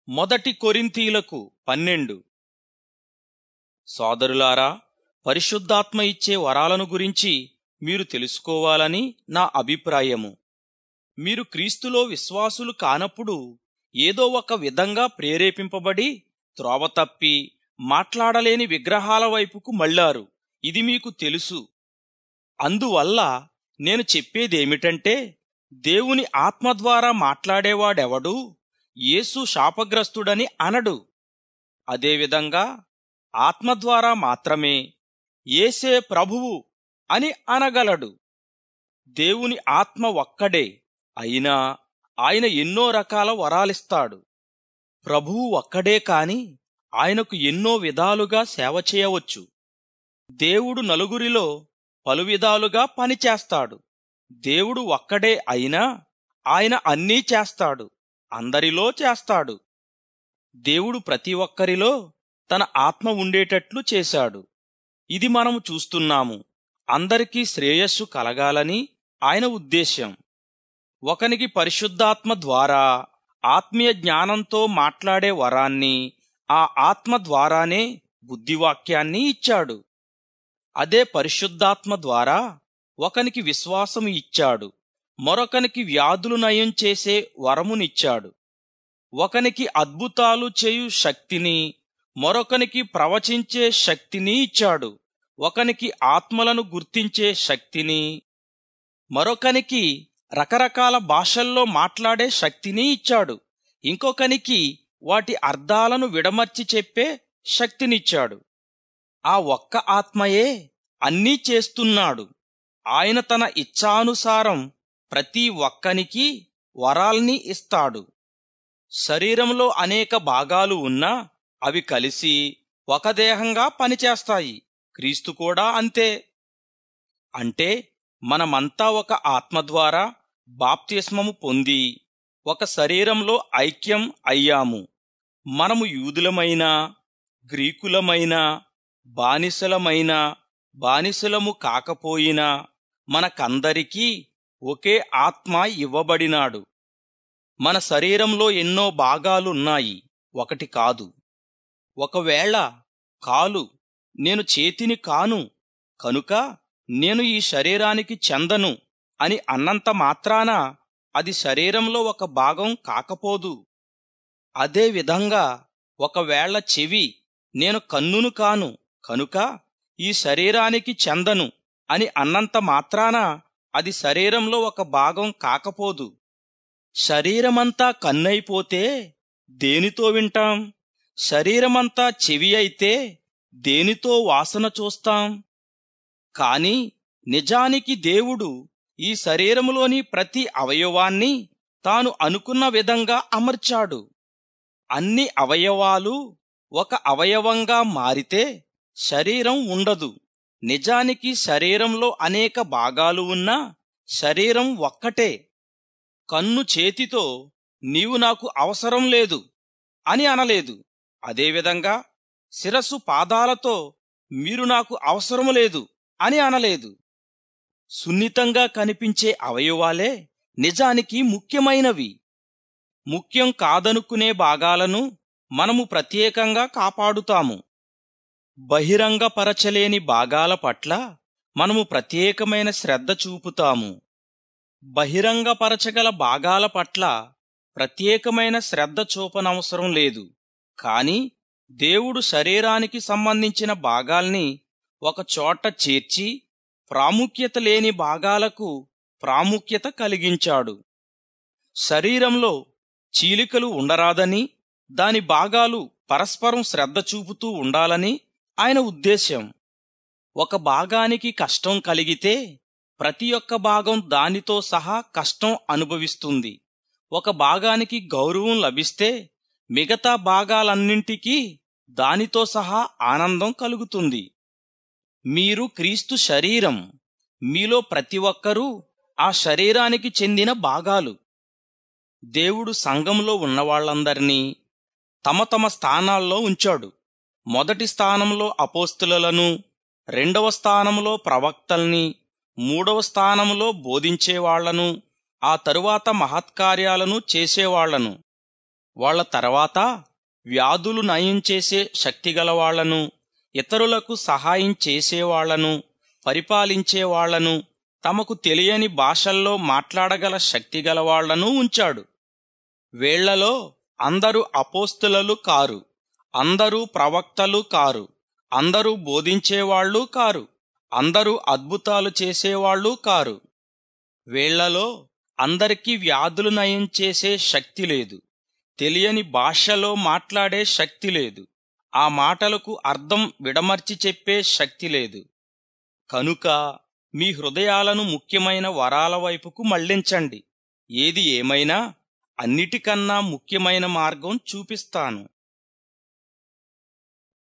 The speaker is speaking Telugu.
మొదటి కొరింథీయులకు 12. సోదరులారా, పరిశుద్ధాత్మ ఇచ్చే వరాలను గురించి మీరు తెలుసుకోవాలని నా అభిప్రాయము. మీరు క్రీస్తులో విశ్వాసులు కానప్పుడు ఏదో ఒక విధంగా ప్రేరేపింపబడి త్రోవ తప్పి మాట్లాడలేని విగ్రహాల వైపుకు మళ్ళారు. ఇది మీకు తెలుసు. అందువల్ల నేను చెప్పేదేమిటంటే, దేవుని ఆత్మ ద్వారా మాట్లాడేవాడెవడూ యేసు శాపగ్రస్తుడని అనడు. అదేవిధంగా ఆత్మ ద్వారా మాత్రమే యేసే ప్రభువు అని అనగలడు. దేవుని ఆత్మ ఒక్కడే, అయినా ఆయన ఎన్నో రకాల వరాలిస్తాడు. ప్రభువు ఒక్కడే కాని ఆయనకు ఎన్నో విధాలుగా సేవ చేయవచ్చు. దేవుడు నలుగురిలో పలు విధాలుగా పనిచేస్తాడు. దేవుడు ఒక్కడే అయినా ఆయన అన్నీ చేస్తాడు, అందరిలో చేస్తాడు. దేవుడు ప్రతి ఒక్కరిలో తన ఆత్మ ఉండేటట్లు చేశాడు. ఇది మనము చూస్తున్నాము. అందరికీ శ్రేయస్సు కలగాలని ఆయన ఉద్దేశ్యం. ఒకనికి పరిశుద్ధాత్మ ద్వారా ఆత్మీయ జ్ఞానంతో మాట్లాడే వరాన్ని, ఆ ఆత్మ ద్వారానే బుద్ధివాక్యాన్ని ఇచ్చాడు. అదే పరిశుద్ధాత్మ ద్వారా ఒకనికి విశ్వాసము ఇచ్చాడు, మరొకనికి వ్యాధులు నయం చేసే వరమునిచ్చాడు. ఒకనికి అద్భుతాలు చేయు శక్తిని, మరొకనికి ప్రవచించే శక్తిని ఇచ్చాడు. ఒకనికి ఆత్మలను గుర్తించే శక్తిని, మరొకనికి రకరకాల భాషల్లో మాట్లాడే శక్తిని ఇచ్చాడు. ఇంకొకనికి వాటి అర్థాలను విడమర్చి చెప్పే శక్తినిచ్చాడు. ఆ ఒక్క ఆత్మయే అన్నీ చేస్తున్నాడు. ఆయన తన ఇచ్ఛానుసారం ప్రతి ఒక్కనికి వరాల్ని ఇస్తాడు. శరీరంలో అనేక భాగాలు ఉన్నా అవి కలిసి ఒక దేహంగా పనిచేస్తాయి. క్రీస్తు కూడా అంతే. అంటే మనమంతా ఒక ఆత్మ ద్వారా బాప్తిస్మము పొంది ఒక శరీరంలో ఐక్యం అయ్యాము. మనము యూదులమైనా, గ్రీకులమైనా, బానిసలమైనా, బానిసలము కాకపోయినా మనకందరికీ ఒకే ఆత్మ ఇవ్వబడినాడు. మన శరీరంలో ఎన్నో భాగాలున్నాయి, ఒకటి కాదు. ఒకవేళ కాలు, నేను చేతిని కాను కనుక నేను ఈ శరీరానికి చెందను అని అన్నంత మాత్రాన అది శరీరంలో ఒక భాగం కాకపోదు. అదేవిధంగా ఒకవేళ చెవి, నేను కన్నును కాను కనుక ఈ శరీరానికి చెందను అని అన్నంత మాత్రాన అది శరీరంలో ఒక భాగం కాకపోదు. శరీరమంతా కన్నైపోతే దేనితో వింటాం? శరీరమంతా చెవి అయితే దేనితో వాసన చూస్తాం? కాని నిజానికి దేవుడు ఈ శరీరములోని ప్రతి అవయవాన్ని తాను అనుకున్న విధంగా అమర్చాడు. అన్ని అవయవాలు ఒక అవయవంగా మారితే శరీరం ఉండదు. నిజానికి శరీరంలో అనేక భాగాలు ఉన్నా శరీరం ఒక్కటే. కన్ను చేతితో నీవు నాకు అవసరం లేదు అని అనలేదు. అదేవిధంగా శిరస్సు పాదాలతో మీరు నాకు అవసరము లేదు అని అనలేదు. సున్నితంగా కనిపించే అవయవాలే నిజానికి ముఖ్యమైనవి. ముఖ్యం కాదనుకునే భాగాలను మనము ప్రత్యేకంగా కాపాడుతాము. బహిరంగపరచలేని భాగాల పట్ల మనము ప్రత్యేకమైన శ్రద్ధ చూపుతాము. బహిరంగపరచగల భాగాల పట్ల ప్రత్యేకమైన శ్రద్ధ చూపనవసరం లేదు. కాని దేవుడు శరీరానికి సంబంధించిన భాగాల్ని ఒక చోట చేర్చి ప్రాముఖ్యత లేని భాగాలకు ప్రాముఖ్యత కలిగించాడు. శరీరంలో చీలికలు ఉండరాదని, దాని భాగాలు పరస్పరం శ్రద్ధ చూపుతూ ఉండాలని ఆయన ఉద్దేశ్యం. ఒక భాగానికి కష్టం కలిగితే ప్రతి ఒక్క భాగం దానితో సహా కష్టం అనుభవిస్తుంది. ఒక భాగానికి గౌరవం లభిస్తే మిగతా భాగాలన్నింటికీ దానితో సహా ఆనందం కలుగుతుంది. మీరు క్రీస్తు శరీరం. మీలో ప్రతి ఒక్కరూ ఆ శరీరానికి చెందిన భాగాలు. దేవుడు సంఘంలో ఉన్నవాళ్లందరినీ తమ తమ స్థానాల్లో ఉంచాడు. మొదటి స్థానంలో అపోస్తలులను, రెండవ స్థానంలో ప్రవక్తల్ని, మూడవ స్థానంలో బోధించేవాళ్లను, ఆ తరువాత మహత్కార్యాలను చేసేవాళ్లను. వాళ్ళ తర్వాత వ్యాధులు నయం చేసే శక్తిగలవాళ్లను, ఇతరులకు సహాయం చేసేవాళ్లను, పరిపాలించేవాళ్లను, తమకు తెలియని భాషల్లో మాట్లాడగల శక్తిగలవాళ్లను ఉంచాడు. వీళ్లలో అందరూ అపోస్తలులు కారు, అందరూ ప్రవక్తలు కారు, అందరూ బోధించేవాళ్లు కారు, అందరూ అద్భుతాలు చేసేవాళ్లు కారు. వీళ్లలో అందరికీ వ్యాధులు నయం చేసే శక్తి లేదు, తెలియని భాషలో మాట్లాడే శక్తి లేదు, ఆ మాటలకు అర్థం విడమర్చి చెప్పే శక్తి లేదు. కనుక మీ హృదయాలను ముఖ్యమైన వరాల వైపుకు మళ్లించండి. ఏది ఏమైనా అన్నిటికన్నా ముఖ్యమైన మార్గం చూపిస్తాను.